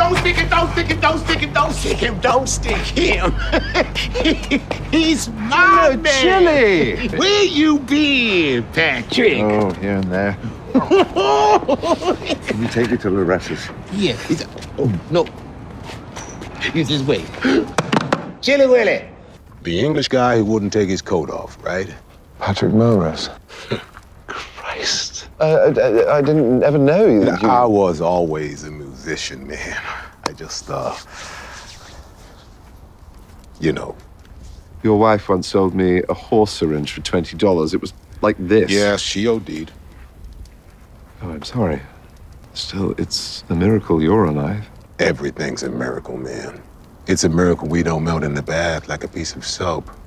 Don't stick him, don't stick him, don't stick him, don't stick him, don't stick him. He's my man. Chili! Where you been, Patrick? Oh, here and there. Can you take me to Loretta's? Yeah. Oh, no. You just wait. Chili Willy. The English guy who wouldn't take his coat off, right? Patrick Melrose. Christ. I didn't ever know that you... I was always a musician, man. I just, you know. Your wife once sold me a horse syringe for $20. It was like this. Yeah, she OD'd. Oh, I'm sorry. Still, it's a miracle you're alive. Everything's a miracle, man. It's a miracle we don't melt in the bath like a piece of soap.